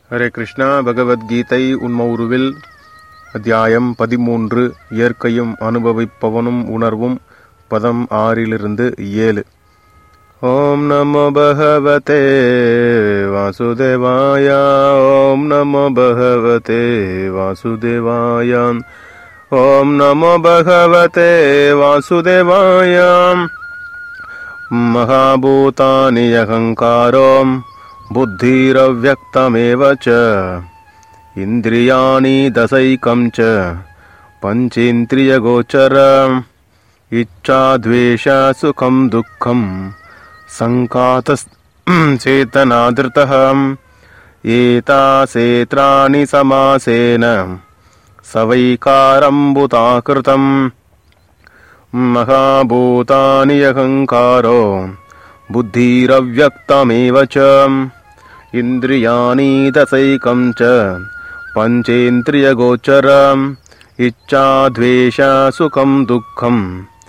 ஹரே கிருஷ்ணா. பகவத்கீதை உண்மவுருவில் அத்தியாயம் 13 இயற்கையும் அனுபவிப்பவனும் உணர்வும் பதம் 6-7. ஓம் நமோ பகவதே வாசுதேவாய. ஓம் நமோ பகவதே வாசுதேவாய. ஓம் நமோ பகவதே வாசுதேவாய. மகாபூதானி அகங்காரம் புத்திரவ்யக்தமேவ ச இந்திரியாணி தசைகம் ச பஞ்சேந்திரியகோச்சரம் இச்சா துவேஷ சுகம் துக்கம் சங்காதச்சேதனாத்ருதஹ ஏதாசேத்ராணி சமாசேன சவைகாரம்புதாகிருதம் மகாபூதானி அகங்காரோ புத்திரவ்யக்தமேவ ச இந்திரியாணி தசைகம் ச பஞ்சேந்திரியகோச்சரம் இச்சா துவேஷ சுகம் துக்கம்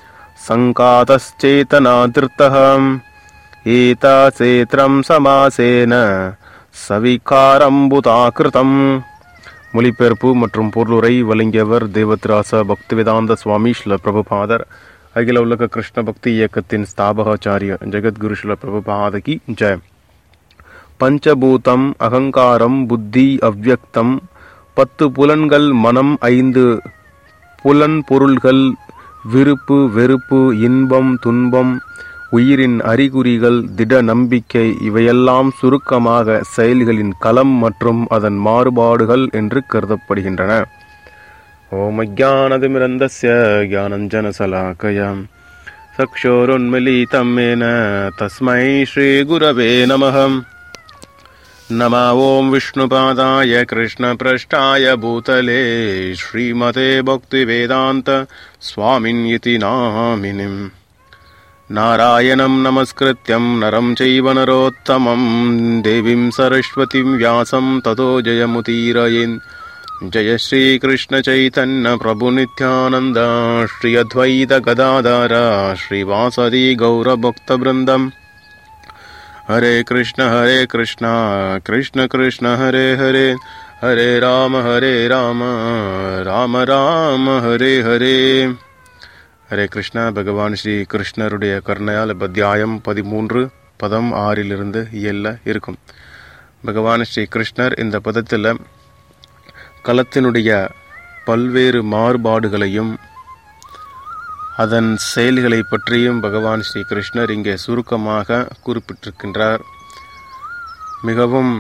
சங்காதச்சேதனாத்ருதஹ ஏதாசேத்ரம் சமாசேன சவிகாரம்புதாகிருதம். மொழிபெயர்ப்பு மற்றும் பொருளுரை வழங்கியவர் தேவத்ராச பக்திவேதாந்த சுவாமி ஸ்ரீல பிரபுபாதர். அகில உலக கிருஷ்ண பக்தி இயக்கத்தின் ஸ்தாபகாச்சாரிய ஜெகத்குரு ஸ்ரீல பிரபுபாதகி ஜெய. பஞ்சபூதம் அகங்காரம் புத்தி அவ்யக்தம் 10 புலன்கள் மனம் 5 புலன் பொருள்கள் விருப்பு வெறுப்பு இன்பம் துன்பம் உயிரின் அறிகுறிகள் திட நம்பிக்கை இவையெல்லாம் சுருக்கமாக செயல்களின் களம் மற்றும் அதன் மாறுபாடுகள் என்று கருதப்படுகின்றன. ஓம் அஜ்ஞானதிமிரந்தஸ்ய ஞானஞ்சனசலாக்கய சக்ஷோருன்மிலிதம் மேன தஸ்மை ஸ்ரீ குரவே நமः. நம ஓம் விஷ்ணுபாதாய கிருஷ்ணப்ரஷ்டாய பூதலே ஸ்ரீமதே பக்திவேதாந்த ஸ்வாமின் இதி நாமினிம். நாராயணம் நமஸ்கிருத்யம் நரம் சைவ நரோத்தமம் தேவீம் சரஸ்வதிம் வியாசம் ததோ ஜெயமுதீரயேன். ஜெய ஸ்ரீ கிருஷ்ண சைதன்ய பிரபு நித்யானந்த ஸ்ரீ அத்வைத கதாதார ஸ்ரீவாசதி கௌரபக்த பிருந்தம். ஹரே கிருஷ்ண கிருஷ்ண கிருஷ்ண ஹரே ஹரே ஹரே ராம ராம ராம ஹரே ஹரே. ஹரே கிருஷ்ணா. பகவான் ஸ்ரீ கிருஷ்ணருடைய கருணையால் அத்தியாயம் 13 பதம் 6-7 இருக்கும். பகவான் ஸ்ரீ கிருஷ்ணர் இந்த பதத்தில் களத்தினுடைய பல்வேறு மாறுபாடுகளையும் அதன் செயல்களை பற்றியும் பகவான் ஸ்ரீ கிருஷ்ணர் இங்கே சுருக்கமாக குறிப்பிட்டிருக்கின்றார். மிகவும்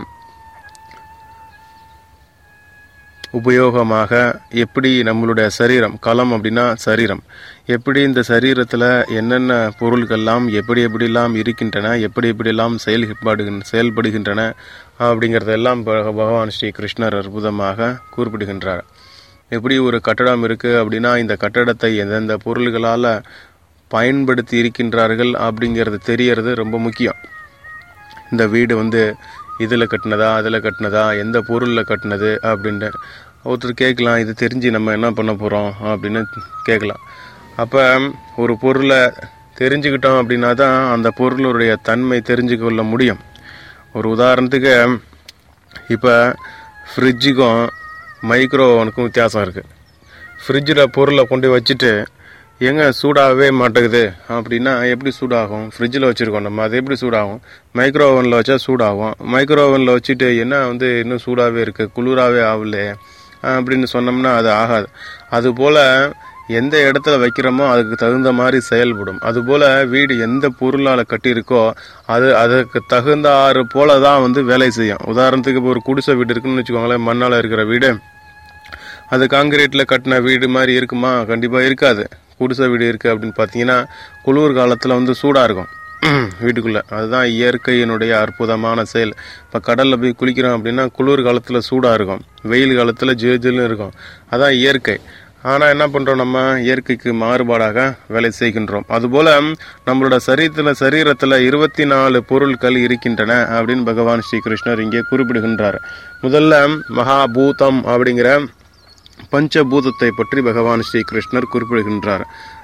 உபயோகமாக எப்படி நம்மளுடைய சரீரம், களம் அப்படின்னா சரீரம், எப்படி இந்த சரீரத்தில் என்னென்ன பொருள்கள்லாம் எப்படி எப்படிலாம் இருக்கின்றன, எப்படி எப்படிலாம் செயல்படுகின்றன அப்படிங்கிறதெல்லாம் பகவான் ஸ்ரீ கிருஷ்ணர் அற்புதமாக குறிப்பிடுகின்றார். எப்படி ஒரு கட்டடம் இருக்குது அப்படின்னா இந்த கட்டடத்தை எந்தெந்த பொருள்களால் பயன்படுத்தி இருக்கின்றார்கள் அப்படிங்கிறது தெரியறது ரொம்ப முக்கியம். இந்த வீடு இதில் கட்டினதா அதில் கட்டினதா எந்த பொருளில் கட்டினது அப்படின்ட்டு ஒருத்தர் கேட்கலாம். இது தெரிஞ்சு நம்ம என்ன பண்ண போகிறோம் அப்படின்னு கேட்கலாம். அப்போ ஒரு பொருளை தெரிஞ்சுக்கிட்டோம் அப்படின்னா தான் அந்த பொருளுடைய தன்மை தெரிஞ்சுக்கொள்ள முடியும். ஒரு உதாரணத்துக்கு இப்போ ஃப்ரிட்ஜுக்கும் மைக்ரோ ஓவனுக்கும் வித்தியாசம் இருக்குது. ஃப்ரிட்ஜில் பொருளை கொண்டு வச்சுட்டு எங்கே சூடாகவே மாட்டேங்குது அப்படின்னா எப்படி சூடாகும்? ஃப்ரிட்ஜில் வச்சுருக்கோம் நம்ம, அது எப்படி சூடாகும்? மைக்ரோ ஓவனில் வச்சா சூடாகும். மைக்ரோ ஓவனில் வச்சுட்டு என்ன இன்னும் சூடாகவே இருக்குது, குளிராகவே ஆகல அப்படின்னு சொன்னோம்னா அது ஆகாது. அதுபோல் எந்த இடத்துல வைக்கிறோமோ அதுக்கு தகுந்த மாதிரி செயல்படும். அதுபோல் வீடு எந்த பொருளால் கட்டியிருக்கோ அதுக்கு தகுந்தாறு போல தான் வேலை செய்யும். உதாரணத்துக்கு இப்போ ஒரு குடிசை வீடு இருக்குன்னு வச்சுக்கோங்களேன். மண்ணால் இருக்கிற வீடு அது காங்கிரீட்டில் கட்டின வீடு மாதிரி இருக்குமா? கண்டிப்பாக இருக்காது. குடிசை வீடு இருக்குது அப்படின்னு பார்த்தீங்கன்னா குளிர் காலத்தில் சூடாக இருக்கும் வீட்டுக்குள்ளே. அதுதான் இயற்கையினுடைய அற்புதமான செயல். இப்போ கடலில் போய் குளிக்கிறோம் அப்படின்னா குளிர் காலத்தில் சூடாக இருக்கும், வெயில் காலத்தில் ஜில்லுன்னு இருக்கும். அதான் இயற்கை. ஆனால் என்ன பண்ணுறோம், நம்ம இயற்கைக்கு மாறுபாடாக வேலை செய்கின்றோம். அதுபோல் நம்மளோட சரீரத்தில் 24 பொருட்கள் இருக்கின்றன அப்படின்னு பகவான் ஸ்ரீ கிருஷ்ணர் இங்கே குறிப்பிடுகின்றார். முதல்ல மகாபூதம் அப்படிங்கிற பஞ்சபூதத்தை பற்றி பகவான் ஸ்ரீ கிருஷ்ணர் குறிப்பிடுகின்றார்.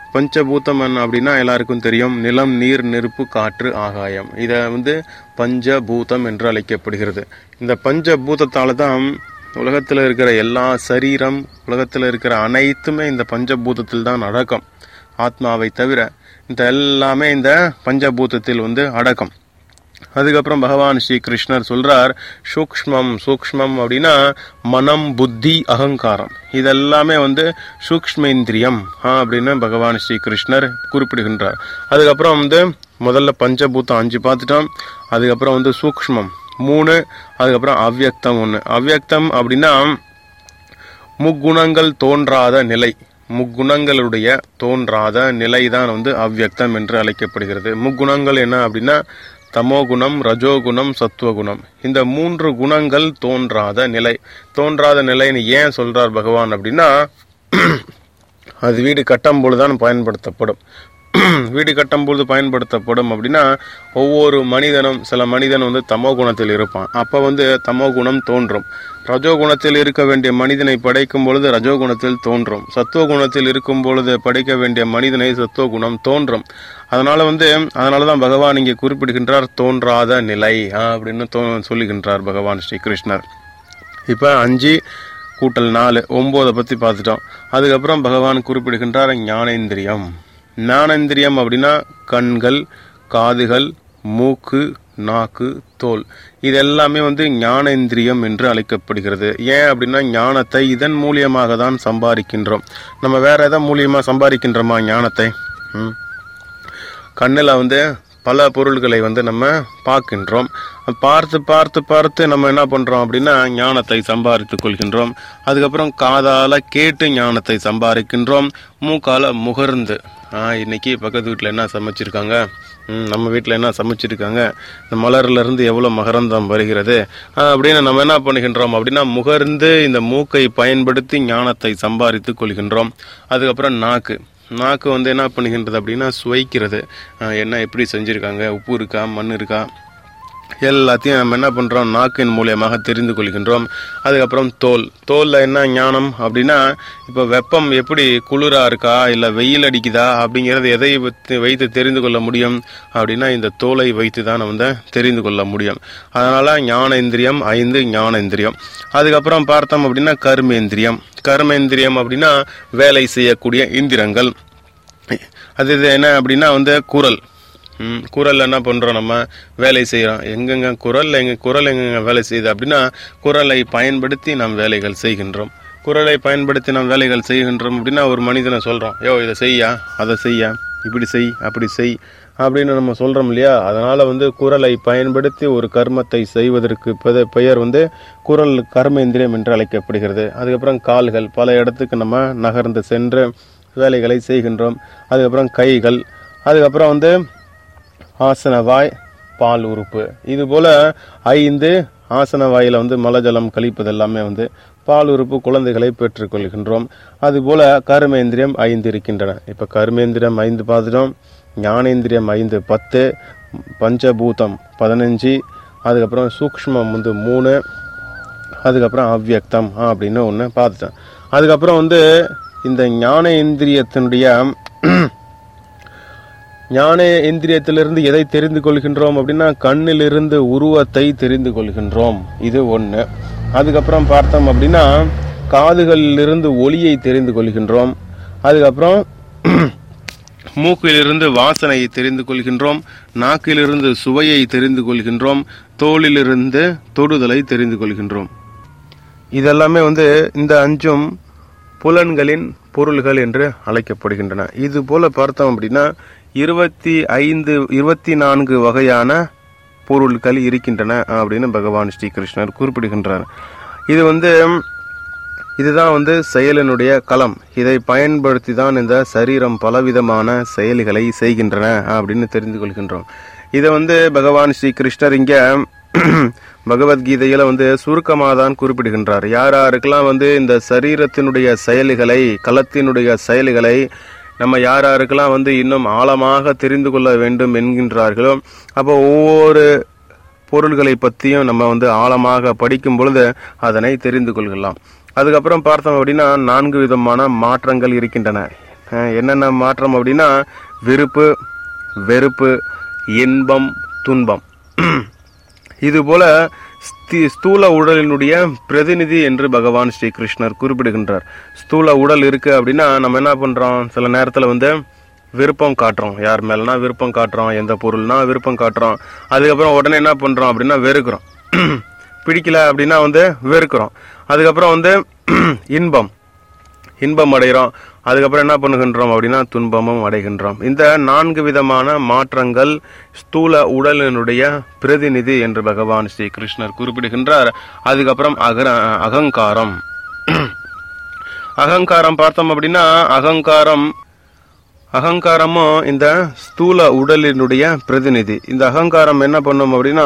பஞ்சபூதம் அப்படின்னா எல்லாருக்கும் தெரியும், நிலம், நீர், நெருப்பு, காற்று, ஆகாயம். இதை பஞ்சபூதம் என்று அழைக்கப்படுகிறது. இந்த பஞ்சபூதத்தால தான் உலகத்தில் இருக்கிற எல்லா சரீரம், உலகத்தில் இருக்கிற அனைத்துமே இந்த பஞ்சபூதத்தில் தான் அடக்கம். ஆத்மாவை தவிர இந்த எல்லாமே இந்த பஞ்சபூதத்தில் அடக்கம். அதுக்கப்புறம் பகவான் ஸ்ரீ கிருஷ்ணர் சொல்றார், சூக்ஷ்மம். சூக்ஷ்மம் அப்படின்னா மனம், புத்தி, அகங்காரம். இதெல்லாமே சூக்ஷ்மேந்திரியம் அப்படின்னு பகவான் ஸ்ரீ கிருஷ்ணர் குறிப்பிடுகின்றார். அதுக்கப்புறம் முதல்ல பஞ்சபூதம் 5 பார்த்துட்டோம். அதுக்கப்புறம் சூக்ஷ்மம் 3, அதுக்கப்புறம் அவ்யக்தம் 1. அவ்யக்தம் அப்படின்னா முக்குணங்கள் தோன்றாத நிலை. முக்குணங்களுடைய தோன்றாத நிலை தான் அவ்யக்தம் என்று அழைக்கப்படுகிறது. முக்குணங்கள் என்ன அப்படின்னா தமோகுணம், ரஜோகுணம், சத்துவகுணம். இந்த 3 குணங்கள் தோன்றாத நிலை. தோன்றாத நிலைன்னு ஏன் சொல்றார் பகவான் அப்படின்னா, அது வீடு கட்டும் பொழுதுதான் பயன்படுத்தப்படும். வீடு கட்டும்போது பயன்படுத்தப்படும் அப்படின்னா, ஒவ்வொரு மனிதனும், சில மனிதன் தமோ குணத்தில் இருப்பான். அப்போ தமோகுணம் தோன்றும். ரஜோகுணத்தில் இருக்க வேண்டிய மனிதனை படைக்கும் பொழுது ரஜோகுணத்தில் தோன்றும். சத்துவகுணத்தில் இருக்கும் பொழுது படைக்க வேண்டிய மனிதனை சத்துவகுணம் தோன்றும். அதனாலதான் பகவான் இங்கே குறிப்பிடுகின்றார் தோன்றாத நிலை அப்படின்னு சொல்லுகின்றார் பகவான் ஸ்ரீ கிருஷ்ணர். இப்ப 5 கூட்டல் 4 9 பத்தி பார்த்துட்டோம். அதுக்கப்புறம் பகவான் குறிப்பிடுகின்றார் ஞானேந்திரியம். ஞானேந்திரியம் அப்படின்னா கண்கள், காதுகள், மூக்கு, நாக்கு, தோல். இதெல்லாமே ஞானேந்திரியம் என்று அழைக்கப்படுகிறது. ஏன் அப்படின்னா ஞானத்தை இதன் மூலியமாக தான் சம்பாதிக்கின்றோம். நம்ம வேற எதாவது மூலியமா சம்பாதிக்கின்றோமா ஞானத்தை? கண்ணில் பல பொருள்களை நம்ம பார்க்கின்றோம். பார்த்து பார்த்து பார்த்து நம்ம என்ன பண்றோம் அப்படின்னா ஞானத்தை சம்பாதித்துக் கொள்கின்றோம். அதுக்கப்புறம் காதால கேட்டு ஞானத்தை சம்பாதிக்கின்றோம். மூக்கால முகர்ந்து, இன்னைக்கு பக்கத்து வீட்டில் என்ன சமைச்சிருக்காங்க, நம்ம வீட்டில் என்ன சமைச்சிருக்காங்க, இந்த மலர்ல இருந்து எவ்வளவு மகரந்தம் வருகிறது அப்படின்னு நம்ம என்ன பண்ணுகின்றோம் அப்படின்னா முகர்ந்து இந்த மூக்கை பயன்படுத்தி ஞானத்தை சம்பாதித்துக் கொள்கின்றோம். அதுக்கப்புறம் நாக்கு. நாக்கு என்ன பண்ணுகின்றது அப்படின்னா சுவைக்கிறது. என்ன எப்படி செஞ்சிருக்காங்க, உப்பு இருக்கா, மண் இருக்கா, எல்லாத்தையும் நம்ம என்ன பண்றோம் நாக்கின் மூலியமாக தெரிந்து கொள்கின்றோம். அதுக்கப்புறம் தோல். தோல்ல என்ன ஞானம் அப்படின்னா, இப்ப வெப்பம் எப்படி குளிரா இருக்கா இல்ல வெயில் அடிக்குதா அப்படிங்கறது எதை வைத்து தெரிந்து கொள்ள முடியும் அப்படின்னா இந்த தோலை வைத்து தான் தெரிந்து கொள்ள முடியும். அதனால ஞானேந்திரியம் 5 ஞானேந்திரியம். அதுக்கப்புறம் பார்த்தோம் அப்படின்னா கர்மேந்திரியம். கர்மேந்திரியம் அப்படின்னா வேலை செய்யக்கூடிய இந்திரங்கள். அது என்ன அப்படின்னா குரல். குரல் என்ன பண்றோம், நம்ம வேலை செய்யறோம். எங்கெங்க குரல் எங்கெங்க வேலை செய்யுது அப்படின்னா குரலை பயன்படுத்தி நாம் வேலைகள் செய்கின்றோம். குரலை பயன்படுத்தி நாம் வேலைகள் செய்கின்றோம் அப்படின்னா ஒரு மனிதனை சொல்றோம், யோ இதை செய்யா, அதை செய்யா, இப்படி செய், அப்படி செய் அப்படின்னு நம்ம சொல்றோம் இல்லையா. அதனால குரலை பயன்படுத்தி ஒரு கர்மத்தை செய்வதற்கு பெயர் குரல் கர்மேந்திரியம் என்று அழைக்கப்படுகிறது. அதுக்கப்புறம் கால்கள். பல இடத்துக்கு நம்ம நகர்ந்து சென்று வேலைகளை செய்கின்றோம். அதுக்கப்புறம் கைகள். அதுக்கப்புறம் ஆசனவாய், பால் உறுப்பு. இது போல 5 ஆசனவாயில மலஜலம் கழிப்பது எல்லாமே பால் உறுப்பு குழந்தைகளை பெற்றுக் கொள்கின்றோம். அதுபோல கர்மேந்திரியம் 5 இருக்கின்றன. இப்ப கர்மேந்திரியம் 5 பார்த்துட்டோம். ஞானேந்திரியம் 5 10, பஞ்சபூதம் 15, அதுக்கப்புறம் சூக்ஷ்மம் 3, அதுக்கப்புறம் அவ்யக்தம் அப்படின்னு ஒன்று பார்த்துட்டோம். அதுக்கப்புறம் இந்த ஞான இந்திரியத்திலிருந்து எதை தெரிந்து கொள்கின்றோம் அப்படின்னா கண்ணிலிருந்து உருவத்தை தெரிந்து கொள்கின்றோம். இது 1. அதுக்கப்புறம் பார்த்தோம் அப்படின்னா காதுகளிலிருந்து ஒலியை தெரிந்து கொள்கின்றோம். அதுக்கப்புறம் மூக்கிலிருந்து வாசனையை தெரிந்து கொள்கின்றோம். நாக்கிலிருந்து சுவையை தெரிந்து கொள்கின்றோம். தோலிலிருந்து தொடுதலை தெரிந்து கொள்கின்றோம். இதெல்லாமே இந்த 5 புலன்களின் பொருள்கள் என்று அழைக்கப்படுகின்றன. இது போல பார்த்தோம் அப்படின்னா 24 வகையான பொருள்கள் இருக்கின்றன அப்படின்னு பகவான் ஸ்ரீ கிருஷ்ணர் குறிப்பிடுகின்றார். இதுதான் செயலினுடைய களம். இதை பயன்படுத்தி தான் இந்த சரீரம் பலவிதமான செயல்களை செய்கின்றன அப்படின்னு தெரிந்து கொள்கின்றோம். இதை பகவான் ஸ்ரீ கிருஷ்ணர் இங்க பகவத்கீதையில சுருக்கமாக தான் குறிப்பிடுகின்றார். யாருக்கெல்லாம் இந்த சரீரத்தினுடைய செயல்களை, களத்தினுடைய செயல்களை நம்ம யாருக்கெல்லாம் இன்னும் ஆழமாக தெரிந்து கொள்ள வேண்டும் என்கின்றார்களோ, அப்போ ஒவ்வொரு பொருள்களை பற்றியும் நம்ம ஆழமாக படிக்கும் பொழுது அதனை தெரிந்து கொள்ளலாம். அதுக்கப்புறம் பார்த்தோம் அப்படின்னா 4 விதமான மாற்றங்கள் இருக்கின்றன. என்னென்ன மாற்றம் அப்படின்னா விருப்பு, வெறுப்பு, இன்பம், துன்பம். இது போல ஸ்தூல உடலினுடைய பிரதிநிதி என்று பகவான் ஸ்ரீ கிருஷ்ணர் குறிப்பிடுகின்றார். ஸ்தூல உடல் இருக்கு அப்படின்னா நம்ம என்ன பண்றோம், சில நேரத்துல விருப்பம் காட்டுறோம். யார் மேலனா விருப்பம் காட்டுறோம், எந்த பொருள்னா விருப்பம் காட்டுறோம். அதுக்கப்புறம் உடனே என்ன பண்றோம் அப்படின்னா வெறுக்கிறோம். பிடிக்கல அப்படின்னா வெறுக்கிறோம். அதுக்கப்புறம் இன்பம் அடைகிறோம். அதுக்கப்புறம் என்ன பண்ணுகின்றோம் அப்படின்னா துன்பமும் அடைகின்றோம். இந்த 4 விதமான மாற்றங்கள் ஸ்தூல உடலினுடைய பிரதிநிதி என்று பகவான் ஸ்ரீ கிருஷ்ணர் குறிப்பிடுகின்றார். அதுக்கப்புறம் அகங்காரம். அகங்காரம் பார்த்தோம் அப்படின்னா அகங்காரமும் இந்த ஸ்தூல உடலினுடைய பிரதிநிதி. இந்த அகங்காரம் என்ன பண்ணும் அப்படின்னா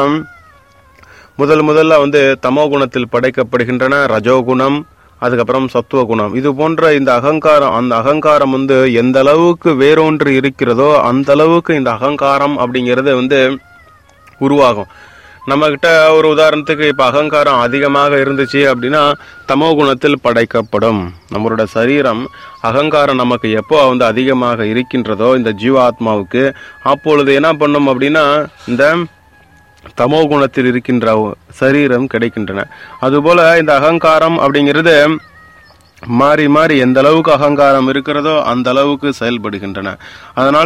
முதல்ல தமோ குணத்தில் படைக்கப்படுகின்றன ரஜோகுணம், அதுக்கப்புறம் சத்துவகுணம். இது போன்ற இந்த அகங்காரம், அந்த அகங்காரம் எந்த அளவுக்கு வேறொன்று இருக்கிறதோ அந்த அளவுக்கு இந்த அகங்காரம் அப்படிங்கிறது உருவாகும். நம்ம கிட்ட ஒரு உதாரணத்துக்கு இப்ப அகங்காரம் அதிகமாக இருந்துச்சு அப்படின்னா தமோ குணத்தில் படைக்கப்படும். நம்மளோட சரீரம் அகங்காரம் நமக்கு எப்போ அதிகமாக இருக்கின்றதோ இந்த ஜீவாத்மாவுக்கு, அப்பொழுது என்ன பண்ணும் அப்படின்னா இந்த தமோ குணத்தில் இருக்கின்ற சரீரம் கிடைக்கின்றன. அதுபோல இந்த அகங்காரம் அப்படிங்கிறது மாறி மாறி எந்த அளவுக்கு அகங்காரம் இருக்கிறதோ அந்த அளவுக்கு செயல்படுகின்றன. அதனால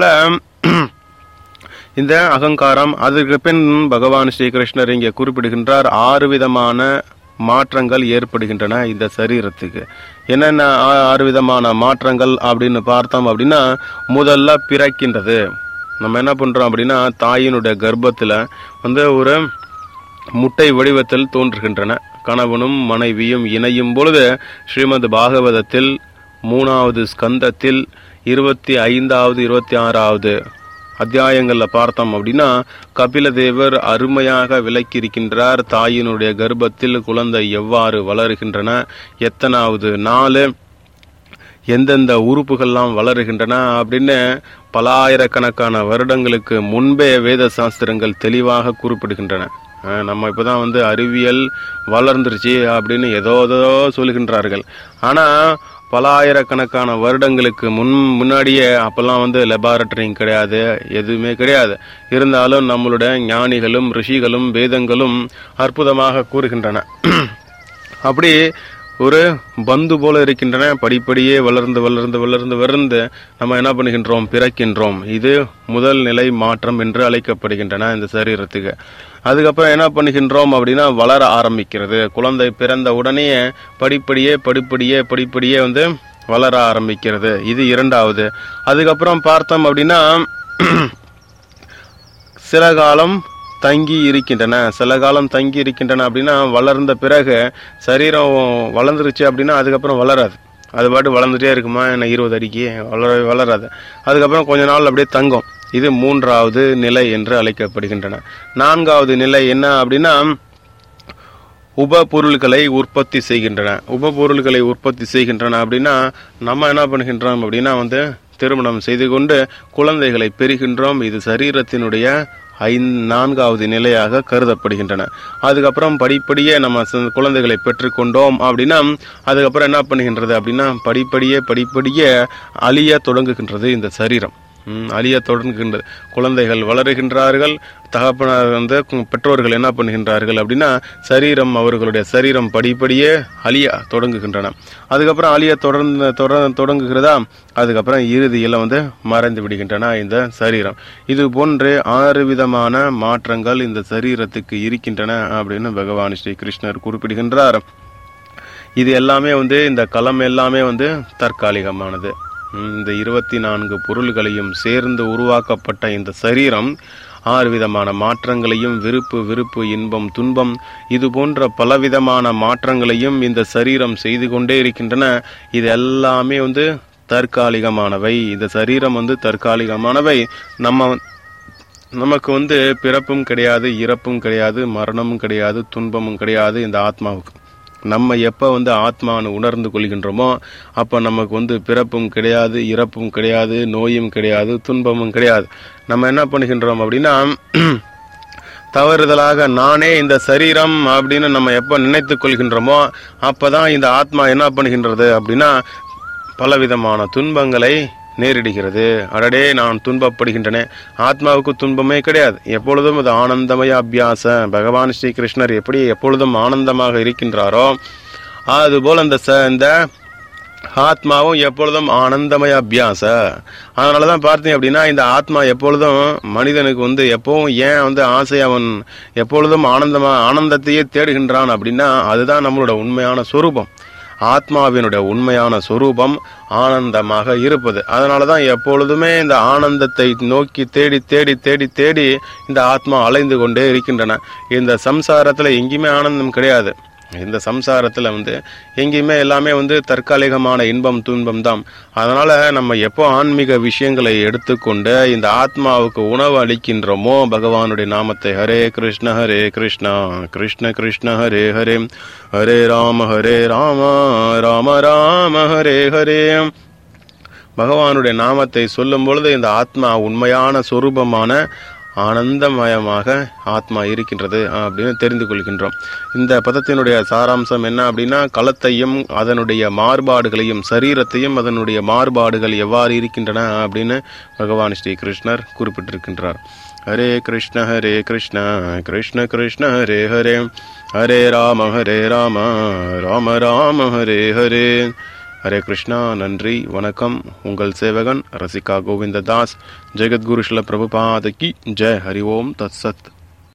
இந்த அகங்காரம், அதற்கு பின் பகவான் ஸ்ரீகிருஷ்ணர் இங்கே குறிப்பிடுகின்றார் 6 விதமான மாற்றங்கள் ஏற்படுகின்றன இந்த சரீரத்துக்கு. என்னென்ன 6 விதமான மாற்றங்கள் அப்படின்னு பார்த்தோம் அப்படின்னா முதல்ல பிறக்கின்றது. நம்ம என்ன பண்றோம் அப்படின்னா தாயினுடைய கர்ப்பத்துல ஒரு முட்டை வடிவத்தில் தோன்றுகின்றன. கணவனும் மனைவியும் இணையும் பொழுது ஸ்ரீமத் பாகவதத்தில் 3வது ஸ்கந்தத்தில் 25வது 26வது அத்தியாயங்கள்ல பார்த்தோம் அப்படின்னா கபில தேவர் அருமையாக விளக்கி இருக்கின்றார். தாயினுடைய கர்ப்பத்தில் குழந்தை எவ்வாறு வளருகின்றன, எத்தனாவது நாள், எந்தெந்த உறுப்புகள்லாம் வளருகின்றன அப்படின்னு பலாயிரக்கணக்கான வருடங்களுக்கு முன்பே வேத சாஸ்திரங்கள் தெளிவாக குறிப்பிடுகின்றன. நம்ம இப்பதான் அறிவியல் வளர்ந்துருச்சு அப்படின்னு ஏதோ சொல்லுகின்றார்கள். ஆனா பலாயிரக்கணக்கான வருடங்களுக்கு முன்னாடியே அப்பெல்லாம் லெபார்டரி கிடையாது, எதுவுமே கிடையாது. இருந்தாலும் நம்மளுடைய ஞானிகளும் ரிஷிகளும் வேதங்களும் அற்புதமாக கூறுகின்றன. அப்படி ஒரு பந்து போல இருக்கின்றன. படிப்படியே வளர்ந்து வளர்ந்து வளர்ந்து வளர்ந்து நம்ம என்ன பண்ணுகின்றோம், பிறக்கின்றோம். இது முதல் நிலை மாற்றம் என்று அழைக்கப்படுகின்றன இந்த சரீரத்துக்கு. அதுக்கப்புறம் என்ன பண்ணுகின்றோம் அப்படின்னா வளர ஆரம்பிக்கிறது. குழந்தை பிறந்த உடனே படிப்படியே வளர ஆரம்பிக்கிறது. இது 2வது. அதுக்கப்புறம் பார்த்தோம் அப்படின்னா சில காலம் தங்கி இருக்கின்றன. அப்படின்னா வளர்ந்த பிறகு சரீரம் வளர்ந்துருச்சு அப்படின்னா அதுக்கப்புறம் வளராது. அது பாட்டு வளர்ந்துட்டே இருக்குமா, என்ன 20 அடிக்கு வளராது. அதுக்கப்புறம் கொஞ்ச நாள் அப்படியே தங்கும். இது 3வது நிலை என்று அழைக்கப்படுகின்றன. 4வது நிலை என்ன அப்படின்னா உப பொருள்களை உற்பத்தி செய்கின்றன. அப்படின்னா நம்ம என்ன பண்ணுகின்றோம் அப்படின்னா திருமணம் செய்து கொண்டு குழந்தைகளை பெறுகின்றோம். இது சரீரத்தினுடைய 4வது நிலையாக கருதப்படுகின்றன. அதுக்கப்புறம் படிப்படியே நம்ம குழந்தைகளை பெற்றுக்கொண்டோம் அப்படின்னா அதுக்கப்புறம் என்ன பண்ணுகின்றது அப்படின்னா படிப்படியே அழிய தொடங்குகின்றது இந்த சரீரம். அழிய தொடங்குகின்றது. குழந்தைகள் வளருகின்றார்கள். தகப்பனார் பெற்றோர்கள் என்ன பண்ணுகின்றார்கள் அப்படின்னா அவர்களுடைய சரீரம் படிப்படியே அழிய தொடங்குகின்றன. அதுக்கப்புறம் அழிய தொடங்குகிறதா, அதுக்கப்புறம் இறுதியில் மறைந்து விடுகின்றன இந்த சரீரம். இது போன்று 6 விதமான மாற்றங்கள் இந்த சரீரத்துக்கு இருக்கின்றன அப்படின்னு பகவான் ஸ்ரீ கிருஷ்ணர் குறிப்பிடுகின்றார். இது எல்லாமே இந்த களம் எல்லாமே தற்காலிகமானது. இந்த 24 பொருள்களையும் சேர்ந்து உருவாக்கப்பட்ட இந்த சரீரம் 6 விதமான மாற்றங்களையும் விருப்பு, இன்பம், துன்பம், இது போன்ற பலவிதமான மாற்றங்களையும் இந்த சரீரம் செய்து கொண்டே இருக்கின்றன. இது எல்லாமே தற்காலிகமானவை. இந்த சரீரம் தற்காலிகமானவை. நமக்கு பிறப்பும் கிடையாது, இறப்பும் கிடையாது, மரணமும் கிடையாது, துன்பமும் கிடையாது இந்த ஆத்மாவுக்கு. நம்ம எப்ப ஆத்மான்னு உணர்ந்து கொள்கின்றோமோ அப்ப நமக்கு பிறப்பும் கிடையாது, இறப்பும் கிடையாது, நோயும் கிடையாது, துன்பமும் கிடையாது. நம்ம என்ன பண்ணுகின்றோம் அப்படின்னா தவறுதலாக நானே இந்த சரீரம் அப்படின்னு நம்ம எப்ப நினைத்துக் கொள்கின்றோமோ அப்பதான் இந்த ஆத்மா என்ன பண்ணுகின்றது அப்படின்னா பலவிதமான துன்பங்களை நேரிடுகிறது. அடடே, நான் துன்பப்படுகின்றன. ஆத்மாவுக்கு துன்பமே கிடையாது. எப்பொழுதும் அது ஆனந்தமய அபியாச. பகவான் ஸ்ரீ கிருஷ்ணர் எப்படி எப்பொழுதும் ஆனந்தமாக இருக்கின்றாரோ அதுபோல் இந்த ஆத்மாவும் எப்பொழுதும் ஆனந்தமய அபியாச. அதனாலதான் பார்த்தீங்க அப்படின்னா இந்த ஆத்மா எப்பொழுதும் மனிதனுக்கு எப்பவும் ஏன் ஆசை, அவன் எப்பொழுதும் ஆனந்தத்தையே தேடுகின்றான் அப்படின்னா அதுதான் நம்மளோட உண்மையான சொரூபம். ஆத்மாவினுடைய உண்மையான சொரூபம் ஆனந்தமாக இருப்பது. அதனாலதான் எப்பொழுதுமே இந்த ஆனந்தத்தை நோக்கி தேடி தேடி தேடி தேடி இந்த ஆத்மா அலைந்து கொண்டே இருக்கின்றன. இந்த சம்சாரத்துல எங்கேயுமே ஆனந்தம் கிடையாது. இந்த சம்சாரத்துல எங்கேயுமே எல்லாமே தற்காலிகமான இன்பம் துன்பம் தான். அதனால நம்ம எப்போ ஆன்மீக விஷயங்களை எடுத்துக்கொண்டு இந்த ஆத்மாவுக்கு உணவு அளிக்கின்றோமோ பகவானுடைய நாமத்தை ஹரே கிருஷ்ண கிருஷ்ண கிருஷ்ண ஹரே ஹரே, ஹரே ராம ராம ராம ஹரே ஹரே, பகவானுடைய நாமத்தை சொல்லும் பொழுது இந்த ஆத்மா உண்மையான சொரூபமான ஆனந்தமயமாக ஆத்மா இருக்கின்றது அப்படின்னு தெரிந்து கொள்கின்றோம். இந்த பதத்தினுடைய சாராம்சம் என்ன அப்படின்னா, களத்தையும் அதனுடைய மாறுபாடுகளையும் சரீரத்தையும் அதனுடைய மாறுபாடுகள் எவ்வாறு இருக்கின்றன அப்படின்னு பகவான் ஸ்ரீ கிருஷ்ணர் குறிப்பிட்டிருக்கின்றார். ஹரே கிருஷ்ண கிருஷ்ண கிருஷ்ண ஹரே ஹரே, ஹரே ராம ராம ராம ஹரே ஹரே. ஹரே கிருஷ்ணா. நன்றி, வணக்கம். உங்கள் சேவகன் ரசிகா கோவிந்ததாஸ். ஜெகத்குரு ஸ்ரீல பிரபுபாத கி ஜெய். ஹரி ஓம் தத் சத்.